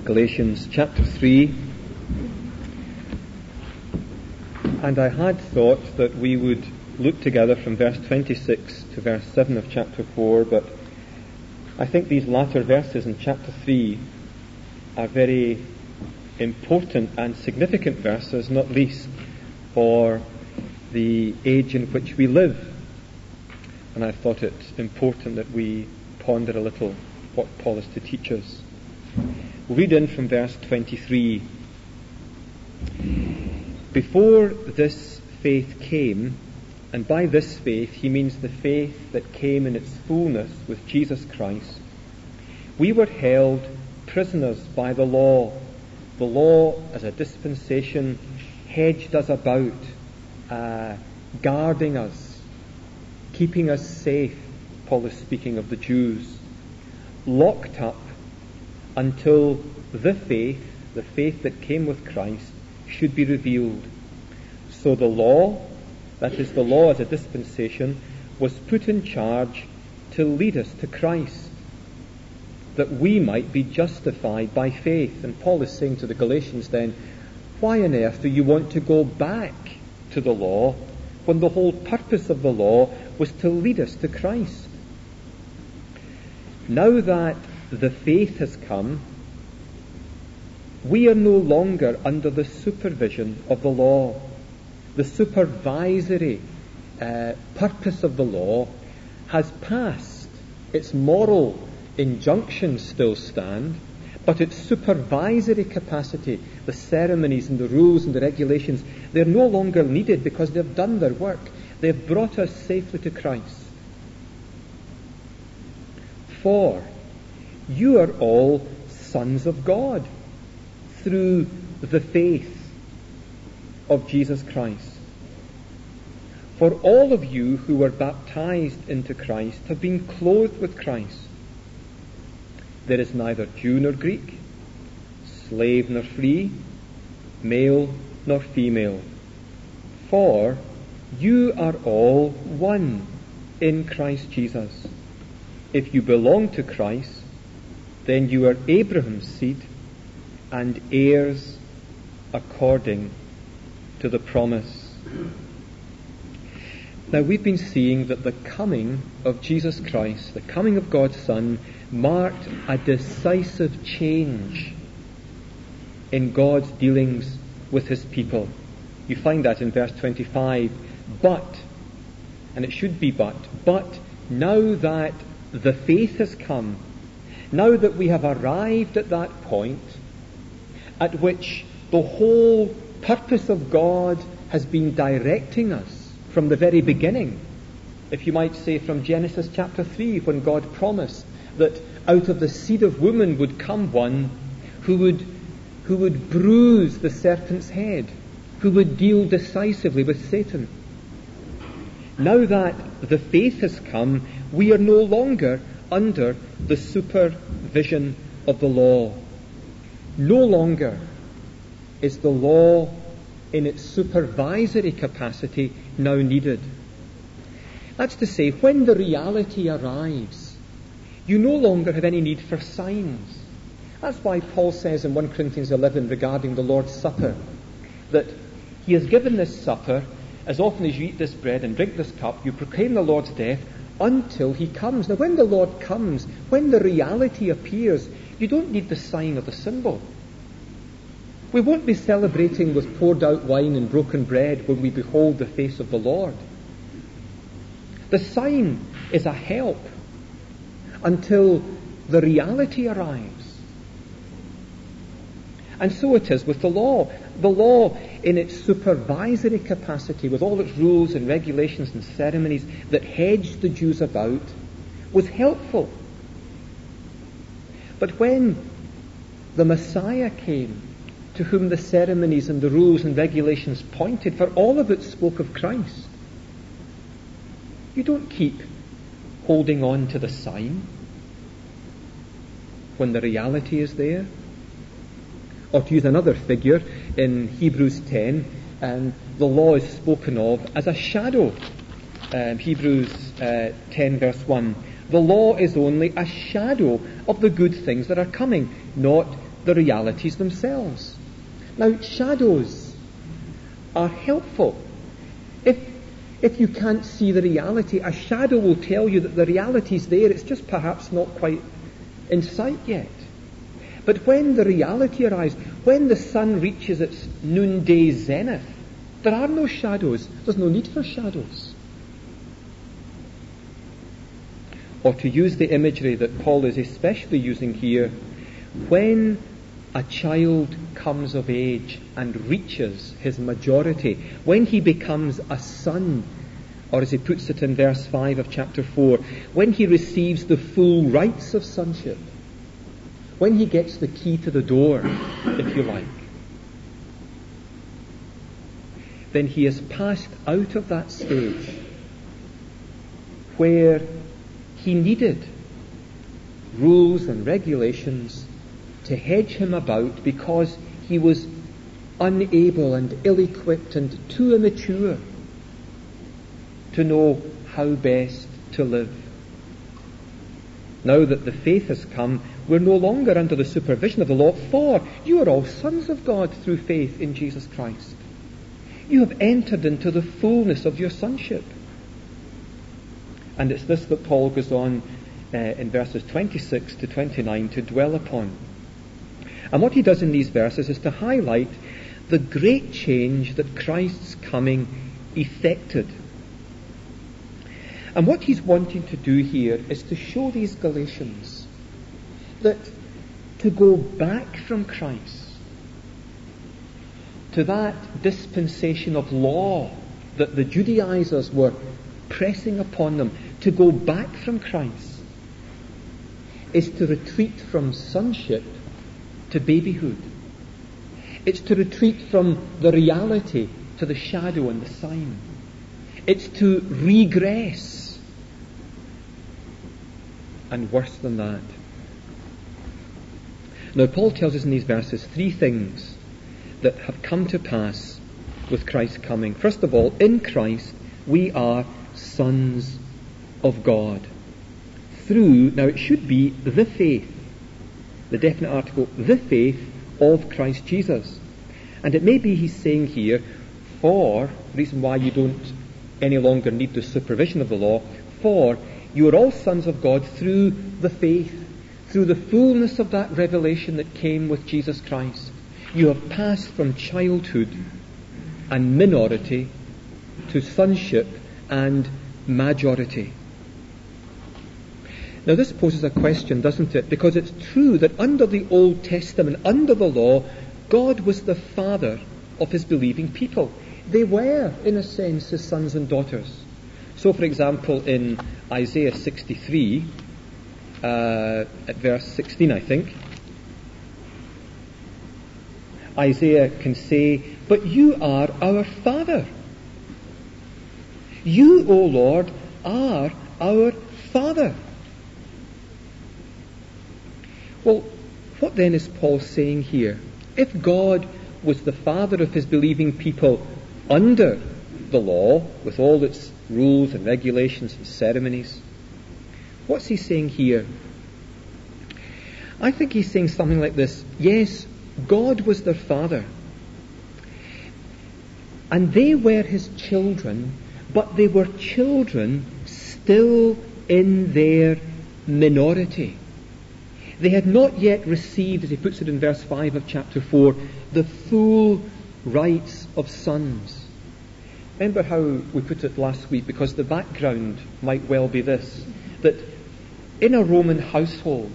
Galatians chapter 3, and I had thought that we would look together from verse 26 to verse 7 of chapter 4, but I think these latter verses in chapter 3 are very important and significant verses, not least for the age in which we live. And I thought it important that we ponder a little what Paul is to teach us. We'll read in from verse 23. Before this faith came, and by this faith he means the faith that came in its fullness with Jesus Christ, we were held prisoners by the law. The law as a dispensation hedged us about, guarding us, keeping us safe. Paul is speaking of the Jews. Locked up until the faith that came with Christ, should be revealed. So the law, that is the law as a dispensation, was put in charge to lead us to Christ, that we might be justified by faith. And Paul is saying to the Galatians then, why on earth do you want to go back to the law when the whole purpose of the law was to lead us to Christ? Now that the faith has come, we are no longer under the supervision of the law. The supervisory purpose of the law has passed. Its moral injunctions still stand, but its supervisory capacity, the ceremonies and the rules and the regulations, they're no longer needed because they've done their work. They've brought us safely to Christ. For you are all sons of God through the faith of Jesus Christ. For all of you who were baptized into Christ have been clothed with Christ. There is neither Jew nor Greek, slave nor free, male nor female, for you are all one in Christ Jesus. If you belong to Christ, then you are Abraham's seed and heirs according to the promise. Now we've been seeing that the coming of Jesus Christ, the coming of God's Son, marked a decisive change in God's dealings with his people. You find that in verse 25. But, and it should be but now that the faith has come, now that we have arrived at that point at which the whole purpose of God has been directing us from the very beginning, if you might say from Genesis chapter 3, when God promised that out of the seed of woman would come one who would bruise the serpent's head, who would deal decisively with Satan. Now that the faith has come, we are no longer under the supervision of the law. No longer is the law in its supervisory capacity now needed. That's to say, when the reality arrives, you no longer have any need for signs. That's why Paul says in 1 Corinthians 11 regarding the Lord's Supper, that he has given this supper, as often as you eat this bread and drink this cup, you proclaim the Lord's death until he comes. Now when the Lord comes, when the reality appears, you don't need the sign or the symbol. We won't be celebrating with poured out wine and broken bread when we behold the face of the Lord. The sign is a help until the reality arrives. And so it is with the law. The law in its supervisory capacity, with all its rules and regulations and ceremonies that hedged the Jews about, was helpful. But when the Messiah came, to whom the ceremonies and the rules and regulations pointed, for all of it spoke of Christ, you don't keep holding on to the sign when the reality is there. Or to use another figure, in Hebrews 10, the law is spoken of as a shadow. Hebrews 10 verse 1. The law is only a shadow of the good things that are coming, not the realities themselves. Now, shadows are helpful. If you can't see the reality, a shadow will tell you that the reality's there. It's just perhaps not quite in sight yet. But when the reality arrives, when the sun reaches its noonday zenith, there are no shadows. There's no need for shadows. Or to use the imagery that Paul is especially using here, when a child comes of age and reaches his majority, when he becomes a son, or as he puts it in verse 5 of chapter 4, when he receives the full rights of sonship, when he gets the key to the door, if you like, then he has passed out of that stage where he needed rules and regulations to hedge him about because he was unable and ill-equipped and too immature to know how best to live. Now that the faith has come, we're no longer under the supervision of the law, for you are all sons of God through faith in Jesus Christ. You have entered into the fullness of your sonship. And it's this that Paul goes on in verses 26 to 29 to dwell upon. And what he does in these verses is to highlight the great change that Christ's coming effected. And what he's wanting to do here is to show these Galatians that to go back from Christ to that dispensation of law that the Judaizers were pressing upon them, to go back from Christ is to retreat from sonship to babyhood. It's to retreat from the reality to the shadow and the sign. It's to regress. And worse than that. Now, Paul tells us in these verses three things that have come to pass with Christ's coming. First of all, in Christ we are sons of God. Through, now it should be the faith, the definite article, the faith of Christ Jesus. And it may be he's saying here, for, the reason why you don't any longer need the supervision of the law, for you are all sons of God through the faith, through the fullness of that revelation that came with Jesus Christ. You have passed from childhood and minority to sonship and majority. Now this poses a question, doesn't it? Because it's true that under the Old Testament, under the law, God was the father of his believing people. They were, in a sense, his sons and daughters. So, for example, in Isaiah 63, at verse 16, I think, Isaiah can say, "But you are our Father. You, O Lord, are our Father." Well, what then is Paul saying here? If God was the father of his believing people under the law, with all its rules and regulations and ceremonies, what's he saying here? I think he's saying something like this. Yes, God was their father, and they were his children, but they were children still in their minority. They had not yet received, as he puts it in verse 5 of chapter 4, the full rights of sons. Remember how we put it last week, because the background might well be this, that in a Roman household,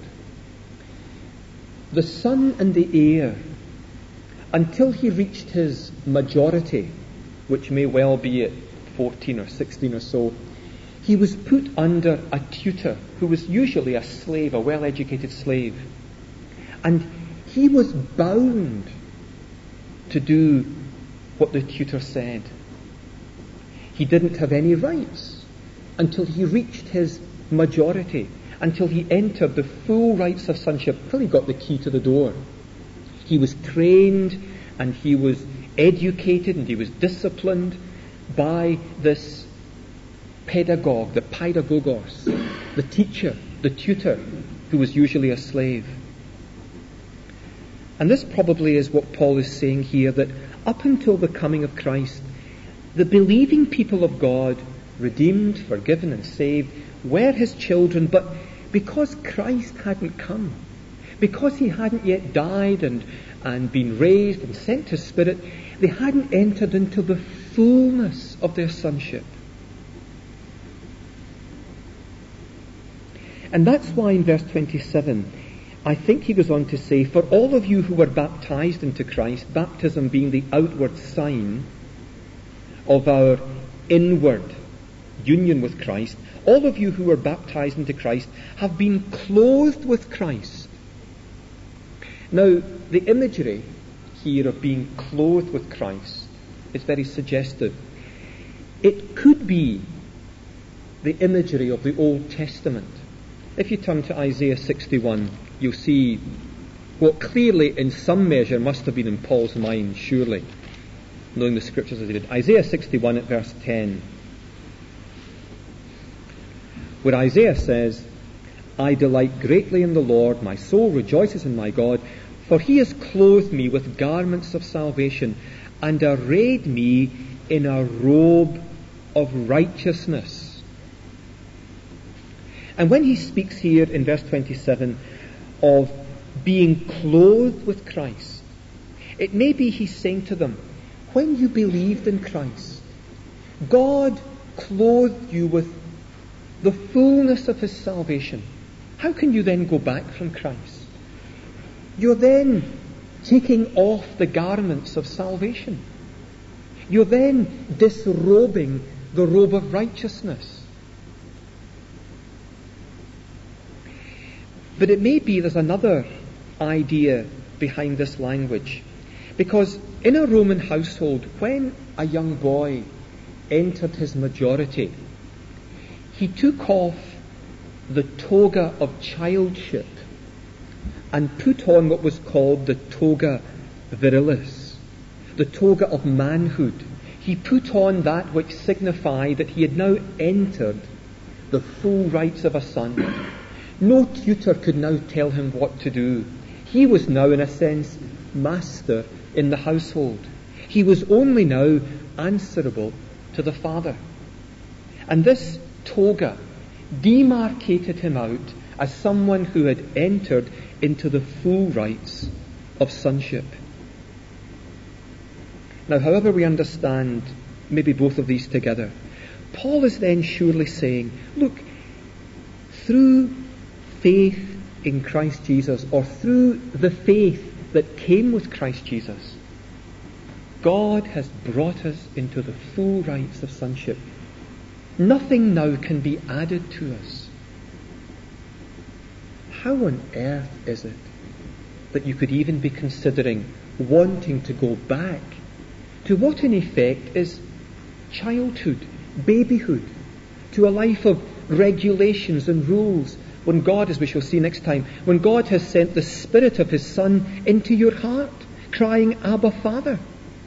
the son and the heir, until he reached his majority, which may well be at 14 or 16 or so, he was put under a tutor who was usually a slave, a well-educated slave. And he was bound to do what the tutor said. He didn't have any rights until he reached his majority, until he entered the full rights of sonship, until he got the key to the door. He was trained and he was educated and he was disciplined by this pedagogue, the paidagogos, the teacher, the tutor, who was usually a slave. And this probably is what Paul is saying here, that up until the coming of Christ, the believing people of God, redeemed, forgiven and saved, were his children, but because Christ hadn't come, because he hadn't yet died and been raised and sent his Spirit, they hadn't entered into the fullness of their sonship. And that's why in verse 27, I think he goes on to say, for all of you who were baptized into Christ, baptism being the outward sign of our inward union with Christ, all of you who were baptized into Christ have been clothed with Christ. Now, the imagery here of being clothed with Christ is very suggestive. It could be the imagery of the Old Testament. If you turn to Isaiah 61, you'll see what clearly in some measure must have been in Paul's mind, surely, knowing the scriptures as he did. Isaiah 61 at verse 10, where Isaiah says, I delight greatly in the Lord, my soul rejoices in my God, for he has clothed me with garments of salvation and arrayed me in a robe of righteousness. And when he speaks here in verse 27 of being clothed with Christ, it may be he's saying to them, when you believed in Christ, God clothed you with the fullness of his salvation. How can you then go back from Christ? You're then taking off the garments of salvation. You're then disrobing the robe of righteousness. But it may be there's another idea behind this language. Because in a Roman household, when a young boy entered his majority, he took off the toga of childship and put on what was called the toga virilis, the toga of manhood. He put on that which signified that he had now entered the full rights of a son. No tutor could now tell him what to do. He was now, in a sense, master in the household. He was only now answerable to the father. And this toga demarcated him out as someone who had entered into the full rights of sonship. Now, however we understand maybe both of these together, Paul is then surely saying, look, through faith in Christ Jesus, or through the faith that came with Christ Jesus, God has brought us into the full rights of sonship. Nothing now can be added to us. How on earth is it that you could even be considering wanting to go back to what in effect is childhood, babyhood, to a life of regulations and rules, when God, as we shall see next time, when God has sent the Spirit of his Son into your heart, crying, Abba, Father?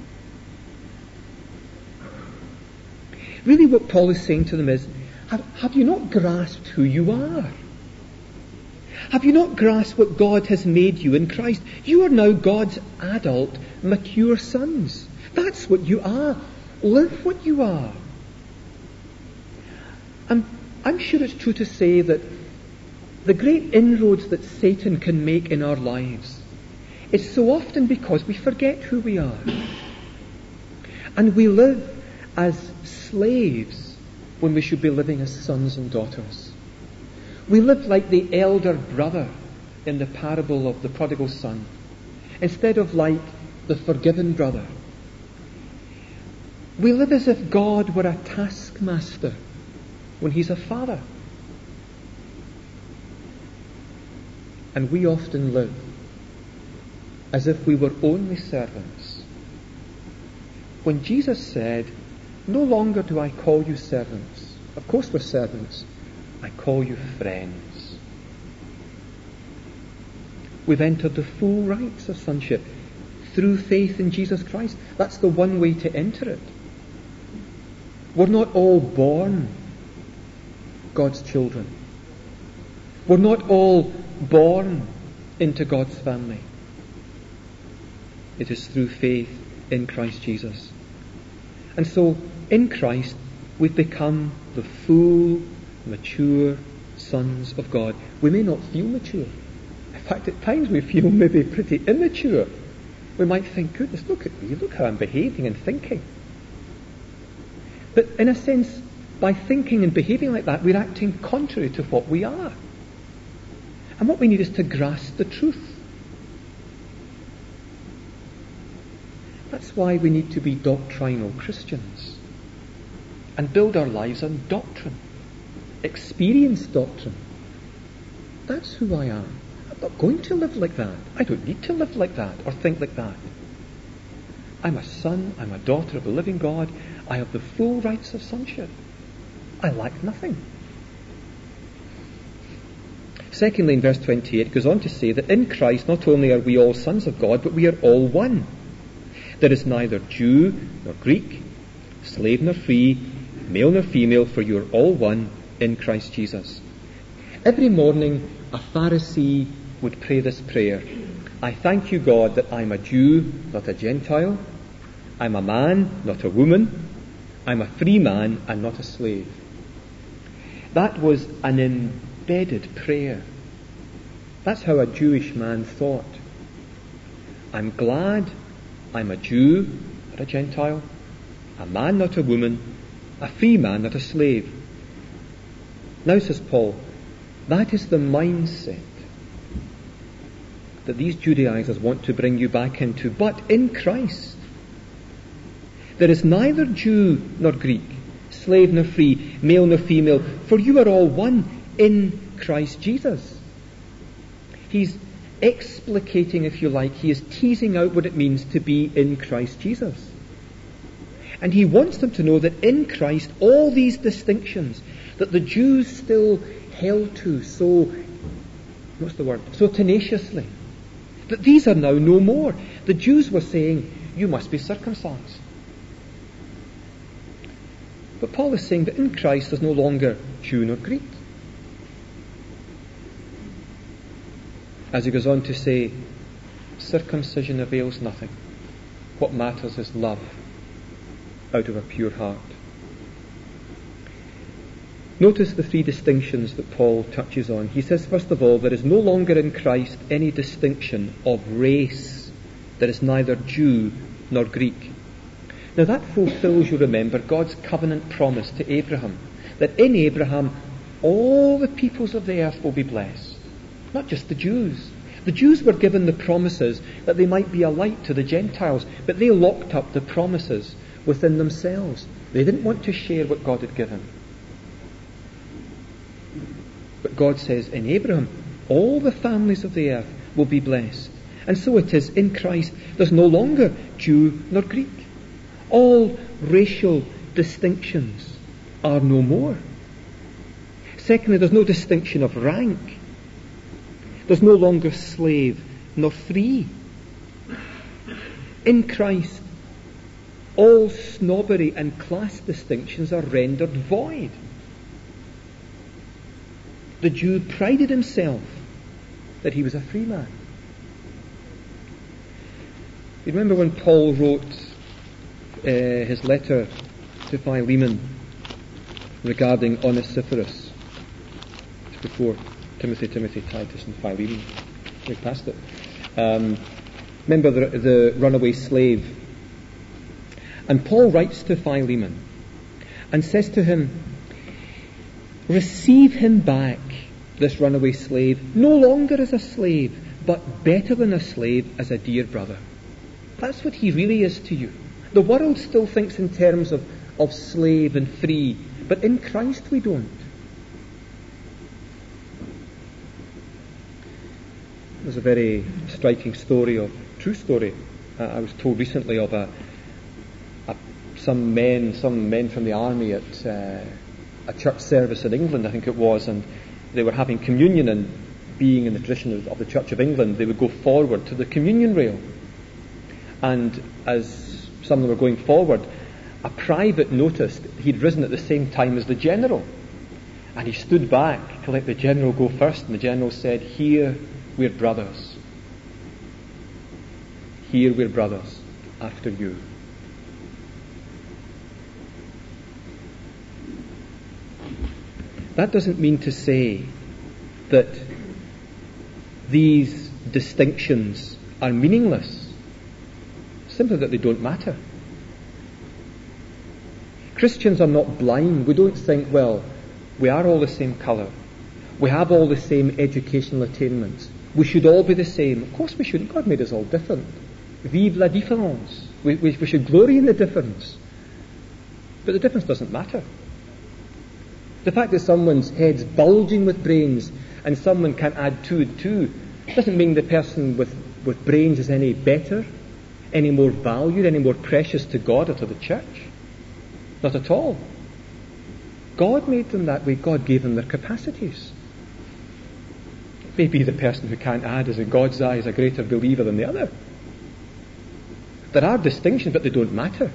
Really what Paul is saying to them is, have you not grasped who you are? Have you not grasped what God has made you in Christ? You are now God's adult, mature sons. That's what you are. Live what you are. And I'm sure it's true to say that the great inroads that Satan can make in our lives is so often because we forget who we are. And we live as slaves when we should be living as sons and daughters. We live like the elder brother in the parable of the prodigal son, instead of like the forgiven brother. We live as if God were a taskmaster when he's a father. And we often live as if we were only servants. When Jesus said, no longer do I call you servants. Of course we're servants. I call you friends. We've entered the full rights of sonship through faith in Jesus Christ. That's the one way to enter it. We're not all born God's children. We're not all born into God's family. It is through faith in Christ Jesus. And so, in Christ, we've become the full, mature sons of God. We may not feel mature. In fact, at times we feel maybe pretty immature. We might think, goodness, look at me, look how I'm behaving and thinking. But in a sense, by thinking and behaving like that, we're acting contrary to what we are. And what we need is to grasp the truth. That's why we need to be doctrinal Christians and build our lives on doctrine, experienced doctrine. That's who I am. I'm not going to live like that. I don't need to live like that or think like that. I'm a son, I'm a daughter of the living God. I have the full rights of sonship. I lack nothing. Secondly, in verse 28, it goes on to say that in Christ not only are we all sons of God, but we are all one. There is neither Jew nor Greek, slave nor free, male nor female, for you are all one in Christ Jesus. Every morning a Pharisee would pray this prayer: I thank you, God, that I'm a Jew, not a Gentile. I'm a man, not a woman. I'm a free man and not a slave. That was an embedded prayer. That's how a Jewish man thought. I'm glad I'm a Jew, not a Gentile, a man, not a woman, a free man, not a slave. Now, says Paul, that is the mindset that these Judaizers want to bring you back into. But in Christ, there is neither Jew nor Greek, slave nor free, male nor female, for you are all one in Christ Jesus. He's explicating, if you like, he is teasing out what it means to be in Christ Jesus. And he wants them to know that in Christ, all these distinctions that the Jews still held to so tenaciously, that these are now no more. The Jews were saying, you must be circumcised. But Paul is saying that in Christ there's no longer Jew nor Greek. As he goes on to say, circumcision avails nothing. What matters is love out of a pure heart. Notice the three distinctions that Paul touches on. He says, first of all, there is no longer in Christ any distinction of race. There is neither Jew nor Greek. Now that fulfills, you remember, God's covenant promise to Abraham, that in Abraham all the peoples of the earth will be blessed. Not just the Jews. The Jews were given the promises that they might be a light to the Gentiles, but they locked up the promises within themselves. They didn't want to share what God had given. But God says, in Abraham, all the families of the earth will be blessed. And so it is in Christ. There's no longer Jew nor Greek. All racial distinctions are no more. Secondly, there's no distinction of rank. There's no longer slave nor free. In Christ, all snobbery and class distinctions are rendered void. The Jew prided himself that he was a free man. You remember when Paul wrote his letter to Philemon regarding Onesiphorus? It's before Timothy, Titus and Philemon. We passed it. Remember the runaway slave. And Paul writes to Philemon and says to him, receive him back, this runaway slave, no longer as a slave, but better than a slave, as a dear brother. That's what he really is to you. The world still thinks in terms of slave and free, but in Christ we don't. There's a very striking true story I was told recently of some men from the army at a church service in England, I think it was, and they were having communion, and being in the tradition of the Church of England, they would go forward to the communion rail. And as some of them were going forward, a private noticed he'd risen at the same time as the general, and he stood back to let the general go first, and the general said, "Here we're brothers. Here we're brothers, after you. That doesn't mean to say that these distinctions are meaningless, simply that they don't matter. Christians are not blind. We don't think, well, we are all the same colour. We have all the same educational attainments. We should all be the same. Of course we shouldn't. God made us all different. Vive la différence. We should glory in the difference. But the difference doesn't matter. The fact that someone's head's bulging with brains and someone can add 2 and 2 doesn't mean the person with brains is any better, any more valued, any more precious to God or to the church. Not at all. God made them that way. God gave them their capacities. Maybe the person who can't add is in God's eyes a greater believer than the other. There are distinctions, but they don't matter.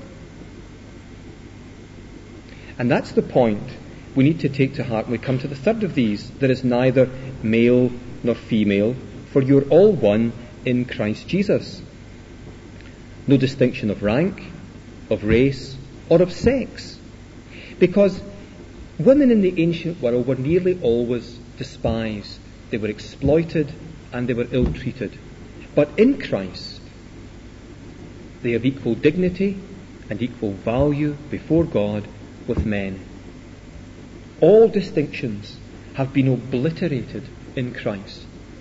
And that's the point we need to take to heart when we come to the third of these. There is neither male nor female, for you're all one in Christ Jesus. No distinction of rank, of race, or of sex. Because women in the ancient world were nearly always despised. They were exploited and they were ill-treated. But in Christ, they have equal dignity and equal value before God with men. All distinctions have been obliterated in Christ.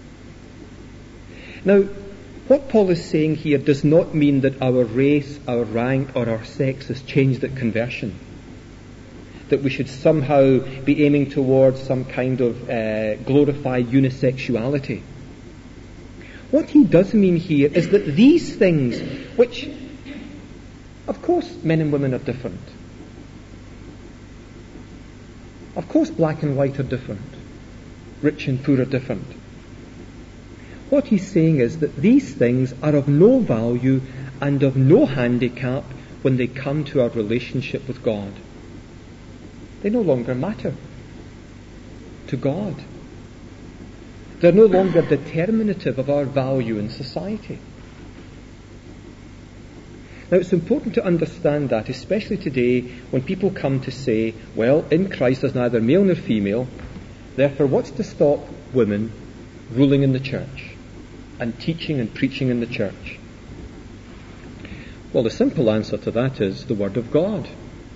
Now, what Paul is saying here does not mean that our race, our rank, or our sex has changed at conversion. That we should somehow be aiming towards some kind of glorified unisexuality. What he does mean here is that these things, which, of course, men and women are different. Of course, black and white are different. Rich and poor are different. What he's saying is that these things are of no value and of no handicap when they come to our relationship with God. They no longer matter to God. They're no longer determinative of our value in society. Now, it's important to understand that, especially today, when people come to say, well, in Christ there's neither male nor female, therefore what's to stop women ruling in the church and teaching and preaching in the church? Well, the simple answer to that is the Word of God.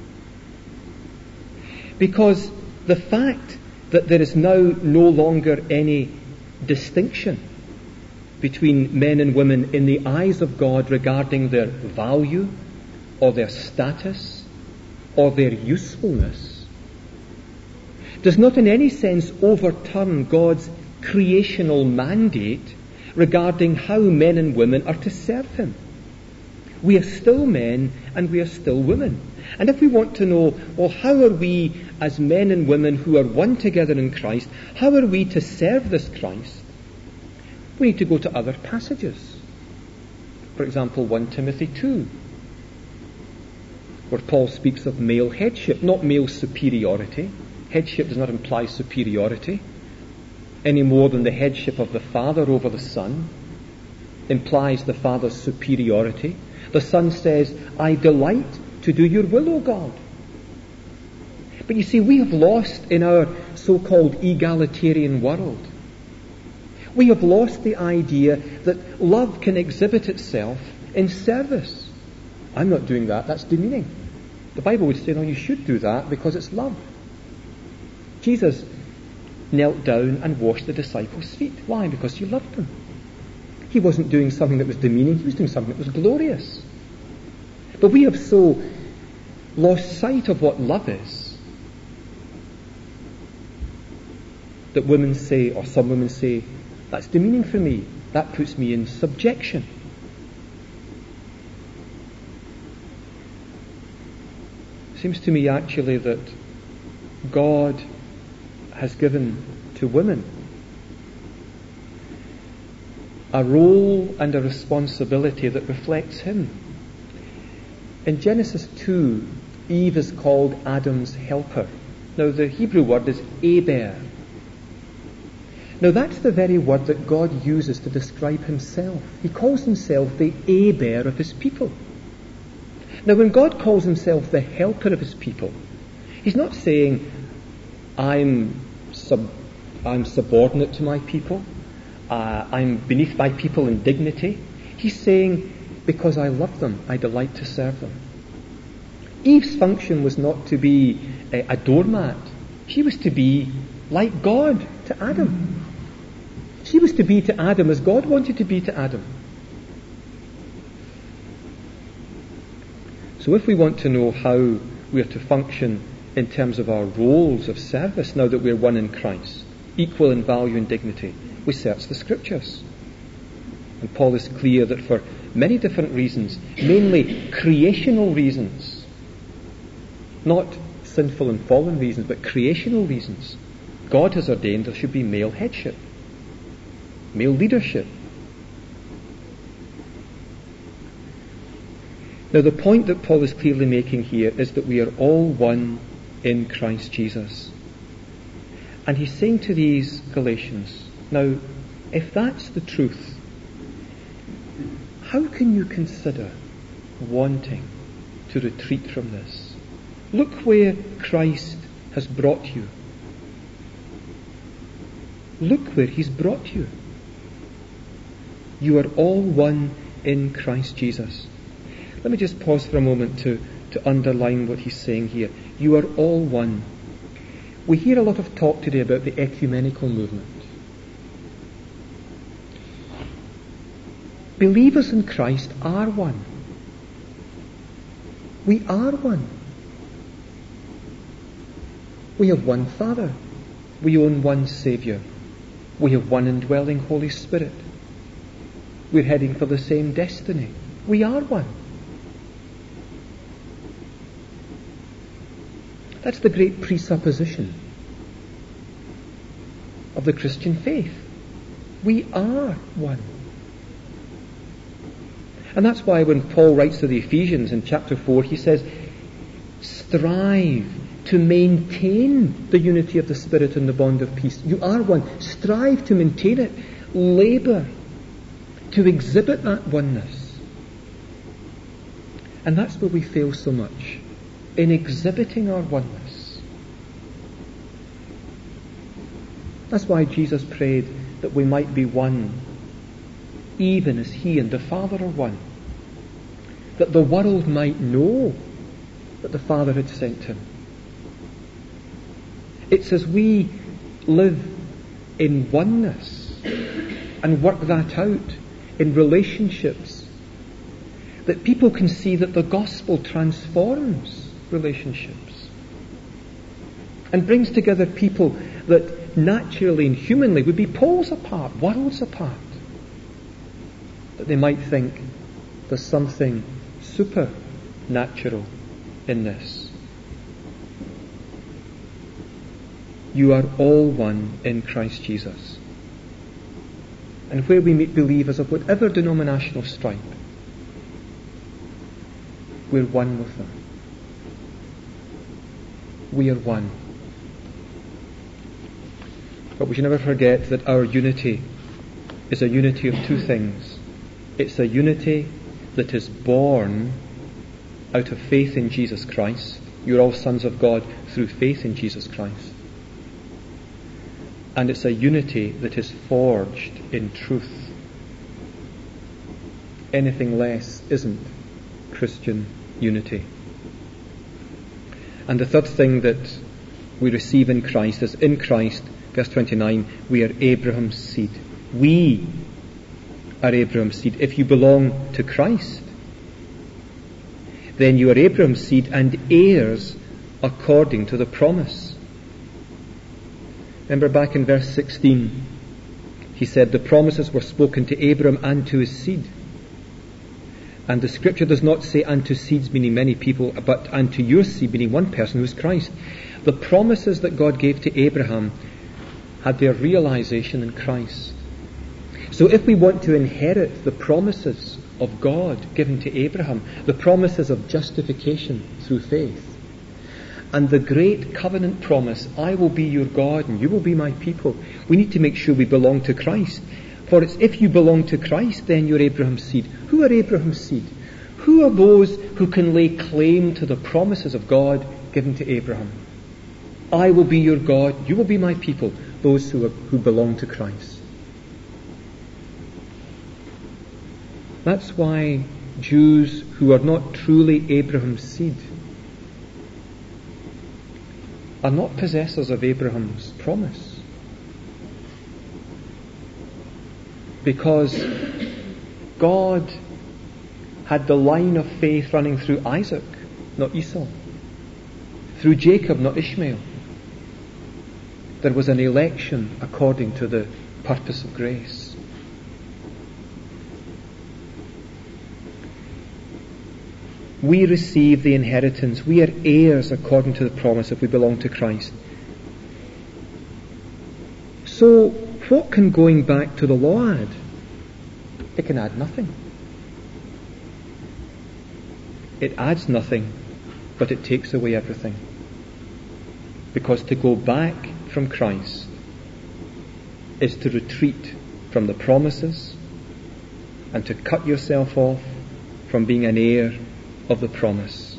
Because the fact that there is now no longer any distinction between men and women in the eyes of God regarding their value or their status or their usefulness does not in any sense overturn God's creational mandate regarding how men and women are to serve Him. We are still men and we are still women. And if we want to know, well, how are we as men and women who are one together in Christ, how are we to serve this Christ? We need to go to other passages. For example, 1 Timothy 2, where Paul speaks of male headship, not male superiority. Headship does not imply superiority, any more than the headship of the Father over the Son implies the Father's superiority. The Son says, I delight to do your will, O God. But you see, we have lost in our so-called egalitarian world. We have lost the idea that love can exhibit itself in service. I'm not doing that, that's demeaning. The Bible would say, no, you should do that because it's love. Jesus knelt down and washed the disciples' feet. Why? Because he loved them. He wasn't doing something that was demeaning, he was doing something that was glorious. But we have so lost sight of what love is that women say, or some women say, that's demeaning for me. That puts me in subjection. It seems to me actually that God has given to women a role and a responsibility that reflects Him. In Genesis 2, Eve is called Adam's helper. Now the Hebrew word is Eber. Now that's the very word that God uses to describe himself. He calls himself the Heber of his people. Now when God calls himself the helper of his people, he's not saying, I'm subordinate to my people, I'm beneath my people in dignity. He's saying, because I love them, I delight to serve them. Eve's function was not to be a doormat. She was to be like God to Adam. She was to be to Adam as God wanted to be to Adam. So if we want to know how we are to function in terms of our roles of service now that we're one in Christ, equal in value and dignity, we search the Scriptures. And Paul is clear that for many different reasons, mainly creational reasons, not sinful and fallen reasons, but creational reasons, God has ordained there should be male headship, male leadership. Now the point that Paul is clearly making here is that we are all one in Christ Jesus. And he's saying to these Galatians, now, if that's the truth, how can you consider wanting to retreat from this? Look where Christ has brought you. Look where he's brought you. You are all one in Christ Jesus. Let me just pause for a moment to underline what he's saying here. You are all one. We hear a lot of talk today about the ecumenical movement. Believers in Christ are one. We are one. We have one Father. We own one Saviour. We have one indwelling Holy Spirit. We're heading for the same destiny. We are one. That's the great presupposition of the Christian faith. We are one. And that's why when Paul writes to the Ephesians in chapter 4, he says, strive to maintain the unity of the Spirit in the bond of peace. You are one. Strive to maintain it. Labour to exhibit that oneness. And that's where we fail so much, in exhibiting our oneness. That's why Jesus prayed that we might be one, even as he and the Father are one. That the world might know that the Father had sent him. It's as we live in oneness and work that out in relationships that people can see that the gospel transforms relationships and brings together people that naturally and humanly would be poles apart, worlds apart. That they might think there's something supernatural in this. You are all one in Christ Jesus. And where we meet believers of whatever denominational stripe, we're one with them. We are one. But we should never forget that our unity is a unity of two things. It's a unity that is born out of faith in Jesus Christ. You're all sons of God through faith in Jesus Christ. And it's a unity that is forged in truth. Anything less isn't Christian unity. And the third thing that we receive in Christ is in Christ, verse 29, we are Abraham's seed. We are Abraham's seed. If you belong to Christ, then you are Abraham's seed and heirs according to the promise. Remember back in verse 16, he said the promises were spoken to Abraham and to his seed. And the scripture does not say and to seeds, meaning many people, but and to your seed, meaning one person who is Christ. The promises that God gave to Abraham had their realization in Christ. So if we want to inherit the promises of God given to Abraham, the promises of justification through faith, and the great covenant promise, I will be your God and you will be my people, we need to make sure we belong to Christ. For it's if you belong to Christ, then you're Abraham's seed. Who are Abraham's seed? Who are those who can lay claim to the promises of God given to Abraham? I will be your God, you will be my people, those who belong to Christ. That's why Jews who are not truly Abraham's seed are not possessors of Abraham's promise. Because God had the line of faith running through Isaac, not Esau. Through Jacob, not Ishmael. There was an election according to the purpose of grace. We receive the inheritance. We are heirs according to the promise if we belong to Christ. So, what can going back to the law add? It can add nothing. It adds nothing, but it takes away everything. Because to go back from Christ is to retreat from the promises and to cut yourself off from being an heir of the promise.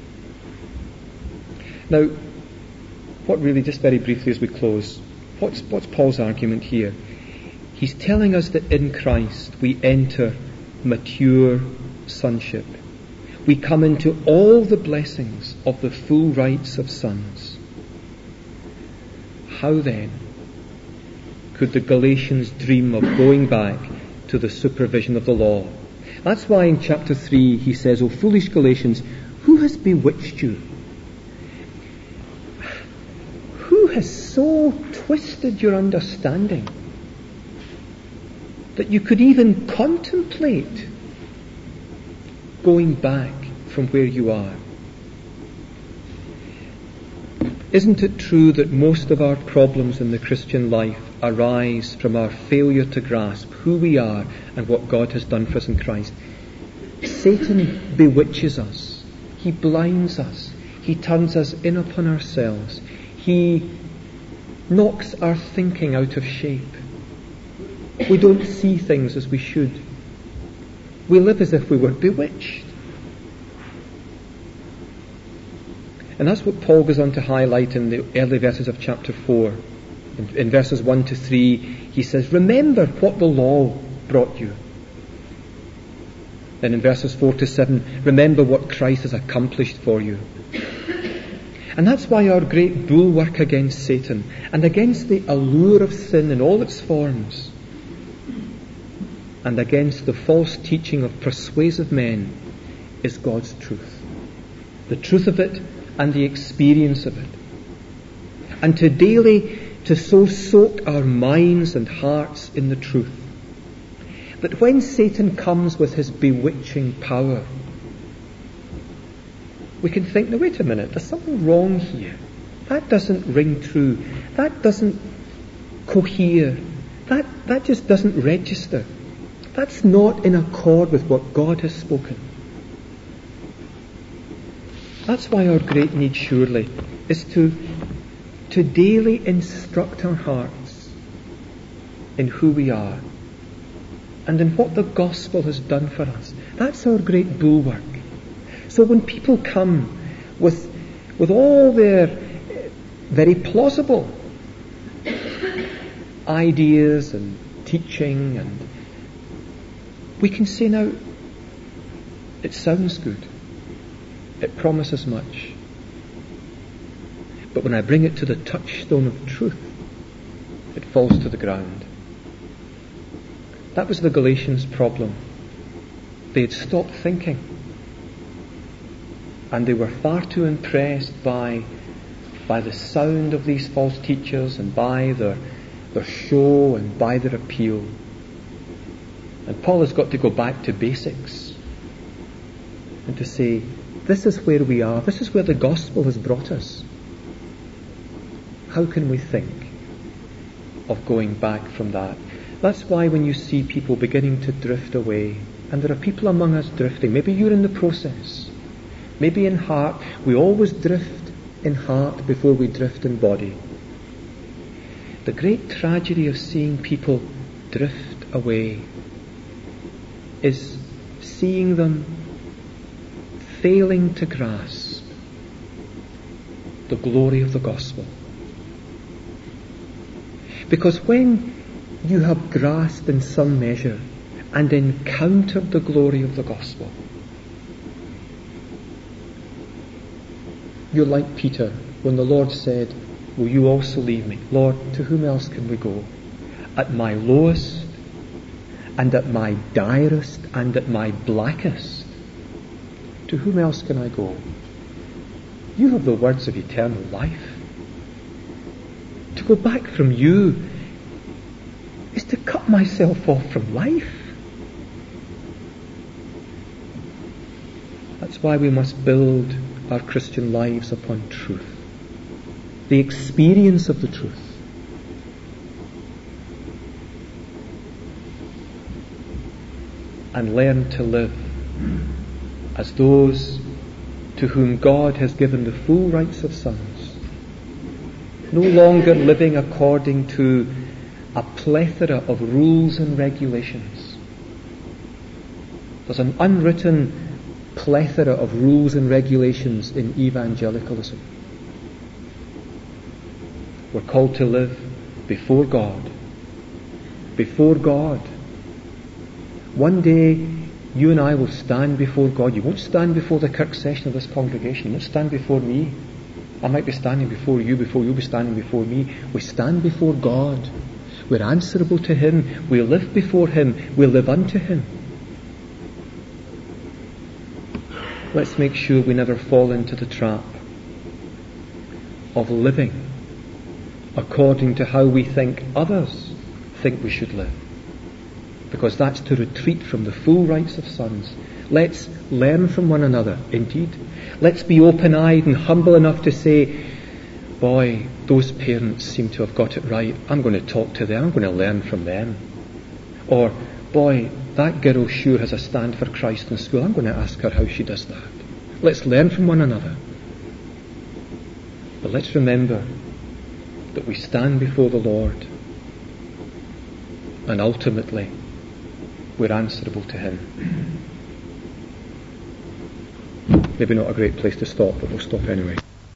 Now, what really, just very briefly as we close, what's Paul's argument here? He's telling us that in Christ we enter mature sonship. We come into all the blessings of the full rights of sons. How then could the Galatians dream of going back to the supervision of the law? That's why in chapter 3 he says, O foolish Galatians, who has bewitched you? Who has so twisted your understanding that you could even contemplate going back from where you are? Isn't it true that most of our problems in the Christian life arise from our failure to grasp who we are and what God has done for us in Christ? Satan bewitches us. He blinds us. He turns us in upon ourselves. He knocks our thinking out of shape. We don't see things as we should. We live as if we were bewitched. And that's what Paul goes on to highlight in the early verses of chapter 4. In verses 1 to 3, he says, remember what the law brought you. Then in verses 4 to 7, remember what Christ has accomplished for you. And that's why our great bulwark against Satan and against the allure of sin in all its forms and against the false teaching of persuasive men is God's truth. The truth of it and the experience of it. And to so soak our minds and hearts in the truth that when Satan comes with his bewitching power, we can think, now wait a minute, there's something wrong here. That doesn't ring true. That doesn't cohere. That just doesn't register. That's not in accord with what God has spoken. That's why our great need surely is to daily instruct our hearts in who we are and in what the gospel has done for us. That's our great bulwark. So when people come with all their very plausible ideas and teaching, and we can say, now, it sounds good. It promises much. But when I bring it to the touchstone of truth, it falls to the ground. That was the Galatians' problem. They had stopped thinking. And they were far too impressed by the sound of these false teachers and by their show and by their appeal. And Paul has got to go back to basics and to say, this is where we are. This is where the gospel has brought us. How can we think of going back from that? That's why when you see people beginning to drift away, and there are people among us drifting, maybe you're in the process, maybe in heart, we always drift in heart before we drift in body. The great tragedy of seeing people drift away is seeing them failing to grasp the glory of the gospel. Because when you have grasped in some measure and encountered the glory of the gospel, you're like Peter when the Lord said, "Will you also leave me?" Lord, to whom else can we go? At my lowest and at my direst and at my blackest, to whom else can I go? You have the words of eternal life. To go back from you is to cut myself off from life. That's why we must build our Christian lives upon truth, the experience of the truth. And learn to live as those to whom God has given the full rights of sons, no longer living according to a plethora of rules and regulations. There's an unwritten plethora of rules and regulations in evangelicalism. We're called to live before God. Before God. One day, you and I will stand before God. You won't stand before the Kirk session of this congregation. You won't stand before me. I might be standing before you'll be standing before me. We stand before God. We're answerable to Him. We live before Him. We live unto Him. Let's make sure we never fall into the trap of living according to how we think others think we should live. Because that's to retreat from the full rights of sons. Let's learn from one another, indeed. Let's be open-eyed and humble enough to say, boy, those parents seem to have got it right. I'm going to talk to them. I'm going to learn from them. Or, boy, that girl sure has a stand for Christ in school. I'm going to ask her how she does that. Let's learn from one another. But let's remember that we stand before the Lord, and ultimately we're answerable to Him. Maybe not a great place to stop, but we'll stop anyway.